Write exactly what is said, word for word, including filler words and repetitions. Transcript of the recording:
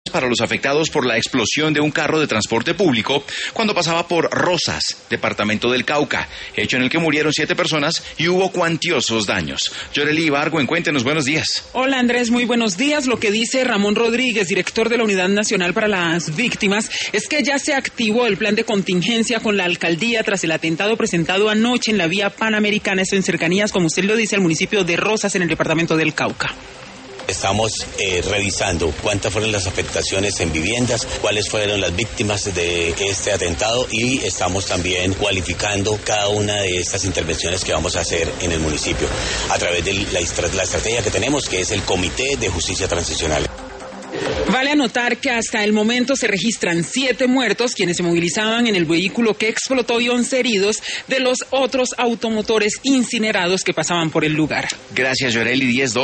para los afectados por la explosión de un carro de transporte público cuando pasaba por Rosas, departamento del Cauca, hecho en el que murieron siete personas y hubo cuantiosos daños. Yoreli Ibargüen, cuéntenos, buenos días. Hola Andrés, muy buenos días. Lo que dice Ramón Rodríguez, director de la Unidad Nacional para las Víctimas, es que ya se activó el plan de contingencia con la alcaldía tras el atentado presentado anoche en la vía Panamericana, esto en cercanías, como usted lo dice, al municipio de Rosas, en el departamento del Cauca. Estamos eh, revisando cuántas fueron las afectaciones en viviendas, cuáles fueron las víctimas de este atentado y estamos también cualificando cada una de estas intervenciones que vamos a hacer en el municipio a través de la, la estrategia que tenemos, que es el Comité de Justicia Transicional. Vale anotar que hasta el momento se registran siete muertos, quienes se movilizaban en el vehículo que explotó, y once heridos de los otros automotores incinerados que pasaban por el lugar. Gracias, Yoreli. diez dos.